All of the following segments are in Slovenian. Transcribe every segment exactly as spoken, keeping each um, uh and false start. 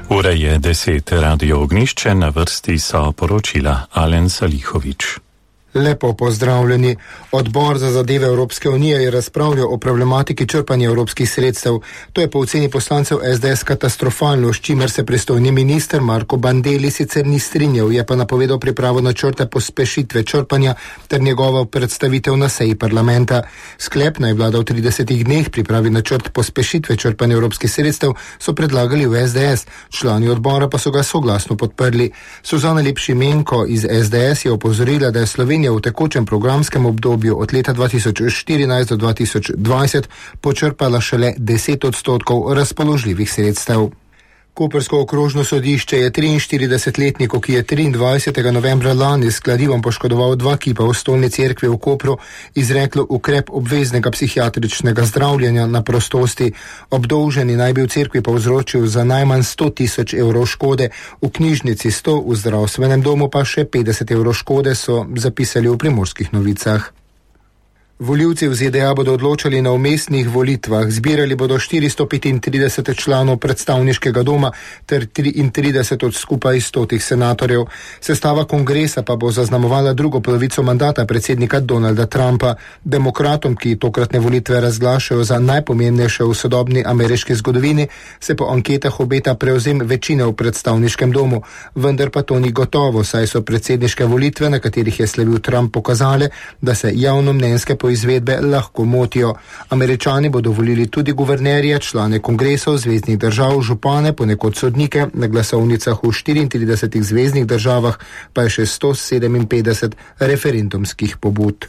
Ura je deset, Radio Ognišče, na vrsti so poročila Alen Salihovič. Lepo pozdravljeni. Odbor za zadeve Evropske unije je razpravljal o problematiki črpanja evropskih sredstev. To je po oceni poslancev es de es katastrofalno, s čimer se pristojni minister Marko Bandelli sicer ni strinjal, je pa napovedal pripravo načrta pospešitve črpanja ter njegovo predstavitev na seji parlamenta. Sklep naj vlada v tridesetih dneh pripravi načrt pospešitve črpanja evropskih sredstev, so predlagali v es de es. Člani odbora pa so ga soglasno podprli. Suzana Lep-Šimenko iz es de es je opozorila, da je Slovenija v tekočem programskem obdobju od leta dva tisoč štirinajst do dva tisoč dvajset počrpala šele deset odstotkov razpoložljivih sredstev. Koprsko okrožno sodišče je triinštiridesetletniku, ki je triindvajsetega novembra lani s kladivom poškodoval dva kipa v Stolni cerkvi v Kopru, izreklo ukrep obveznega psihiatričnega zdravljenja na prostosti. Obdolženi naj bi v cerkvi povzročil za najmanj sto tisoč evrov škode, v knjižnici sto, v zdravstvenem domu pa še petdeset evrov škode, so zapisali v Primorskih novicah. Volivci v ze de a bodo odločali na vmesnih volitvah. Zbirali bodo štiristo petintrideset članov predstavniškega doma ter triintrideset od skupaj stotih senatorjev. Sestava kongresa pa bo zaznamovala drugo polovico mandata predsednika Donalda Trumpa. Demokratom, ki tokratne volitve razglašajo za najpomembnejše v sodobni ameriški zgodovini, se po anketah obeta prevzem večine v predstavniškem domu. Vendar pa to ni gotovo, saj so predsedniške volitve, na katerih je slavil Trump, pokazale, da se javnomnenjske izvedbe lahko motijo. Američani bodo volili tudi guvernerje, člane kongresov zveznih držav, župane, ponekod sodnike, na glasovnicah v štiriintridesetih zveznih državah pa je še sto sedeminpetdeset referendumskih pobud.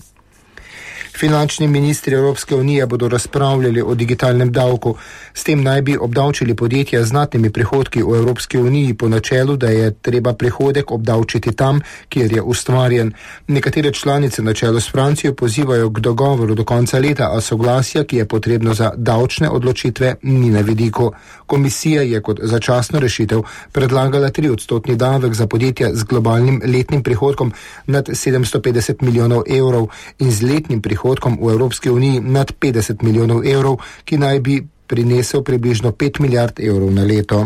Finančni ministri Evropske unije bodo razpravljali o digitalnem davku. S tem naj bi obdavčili podjetja z znatnimi prihodki v Evropski uniji po načelu, da je treba prihodek obdavčiti tam, kjer je ustvarjen. Nekatere članice na čelu s Francijo pozivajo k dogovoru do konca leta, a soglasja, ki je potrebno za davčne odločitve, ni na vidiku. Komisija je kot začasno rešitev predlagala tri odstotni davek za podjetja z globalnim letnim prihodkom nad sedemsto petdeset milijonov evrov in z letnim prihodkom v Evropski uniji nad petdeset milijonov evrov, ki naj bi prinesel približno pet milijard evrov na leto.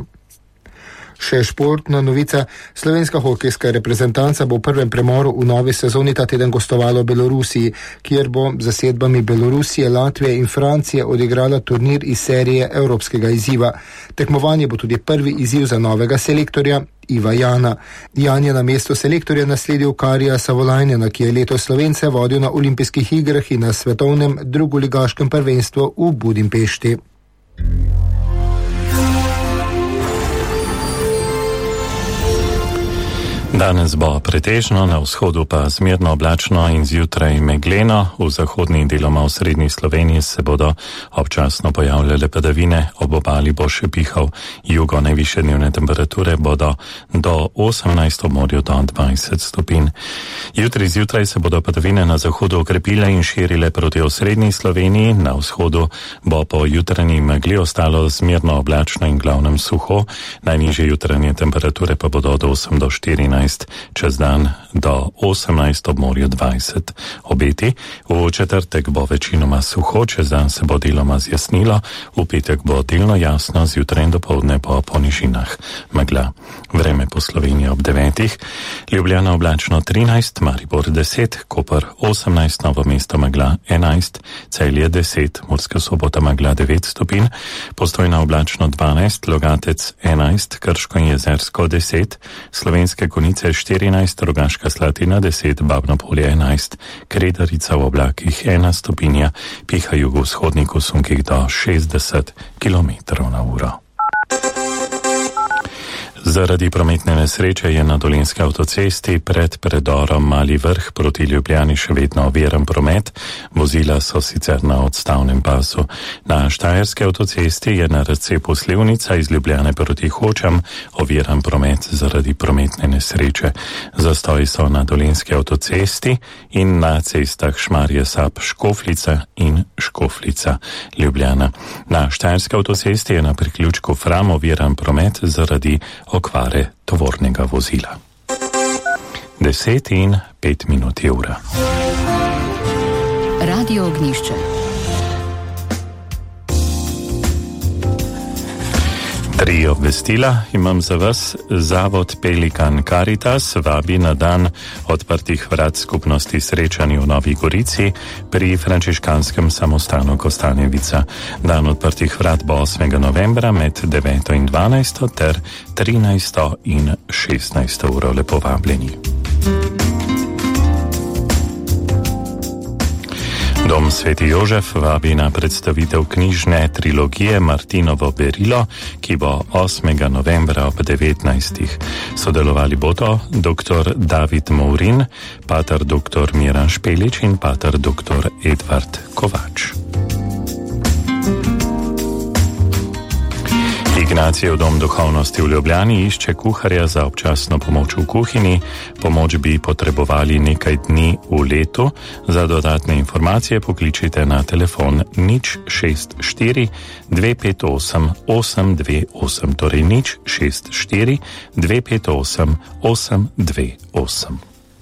Še športna novica. Slovenska hokejska reprezentanca bo v prvem premoru v novi sezoni ta teden gostovala v Belorusiji, kjer bo z zasedbami Belorusije, Latvije in Francije odigrala turnir iz serije Evropskega izziva. Tekmovanje bo tudi prvi izziv za novega selektorja Iva Jana. Jan je na mesto selektorja nasledil Karija Savolajnjana, ki je letos Slovence vodil na olimpijskih igrah in na svetovnem drugoligaškem prvenstvu v Budimpešti. Danes bo pretežno, na vzhodu pa zmerno oblačno in zjutraj megleno. V zahodni in deloma v srednji Sloveniji se bodo občasno pojavljale padavine, ob obali bo še pihal jugo. Najvišje dnevne temperature bodo do osemnajst, ob morju do dvajset stopinj. Jutri zjutraj se bodo padavine na zahodu okrepile in širile proti osrednji Sloveniji. Na vzhodu bo po jutranji megli ostalo zmerno oblačno in glavnem suho. Najnižje jutranje temperature pa bodo od osem do štirinajst. Čez dan do osemnajst, ob morju dvajset. Obeti. V četrtek bo večinoma suho, čez dan se bo deloma zjasnilo, v petek bo delno jasno, zjutraj in dopoldne po ponižinah megla. Vreme po Sloveniji ob devetih. Ljubljana oblačno trinajst, Maribor deset, Koper osemnajst, Novo mesto megla enajst, Celje deset, Murska Sobota megla devet stopinj, Postojna oblačno dvanajst, Logatec enajst, Krško in Jezersko deset, Slovenske Konjice štirinajst, Rogaška Slatina deset, Babno Polje enajst, Kredarica v oblakih ena stopinja, piha jugovzhodnik v sunkih do šestdeset kilometrov na uro. Zaradi prometne nesreče je na Dolenjski avtocesti pred predorom Mali Vrh proti Ljubljani še vedno oviran promet. Vozila so sicer na odstavnem pasu. Na Štajerski avtocesti je na razcepu Slivnica iz Ljubljane proti Hočam oviran promet zaradi prometne nesreče. Zastoji so na Dolenjski avtocesti in na cestah Šmarje Sap Škofljica in Škofljica Ljubljana. Na Štajerski avtocesti je na priključku Fram oviran promet zaradi okvare tovornega vozila. Deset in pet minut je ura. Radio Ognišče. Tri obvestila imam za vas. Zavod Pelikan Caritas vabi na dan odprtih vrat skupnosti srečanj v Novi Gorici pri frančiškanskem samostanu Kostanjevica. Dan odprtih vrat bo osmega novembra med deveto in dvanajsto ter trinajsto in šestnajsto uro. Lepo vabljeni. Dom Sveti Jožef vabi na predstavitev knjižne trilogije Martinovo berilo, ki bo osmega novembra ob devetnajstih. Sodelovali bodo dr. David Mourin, pater dr. Miran Špelič in pater dr. Edvard Kovač. Ignacijev dom duhovnosti v Ljubljani išče kuharja za občasno pomoč v kuhinji. Pomoč bi potrebovali nekaj dni v letu. Za dodatne informacije pokličite na telefon nič šest štiri dve pet osem osem dve osem, torej nič šest štiri dve pet osem osem dve osem.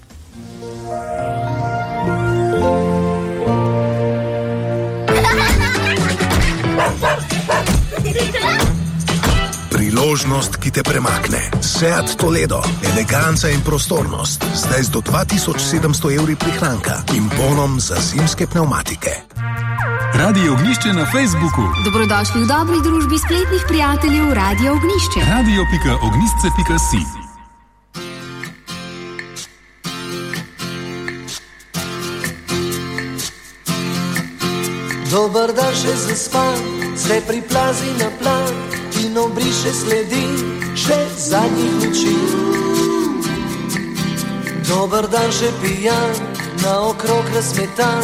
Priložnost, ki te premakne. Seat Toledo. Eleganca in prostornost. Zdaj z do dva tisoč sedemsto evri prihranka in bonom za zimske pnevmatike. Radio Ognjišče na Facebooku. Dobrodošli v dobri družbi spletnih prijateljev Radio Ognjišče. radio pika ognjišče pika si. Dober dan še zaspan, se priplazi na plan in obriše sledi še zadnjih luči. Dober dan še pijan, na okrog razmetan.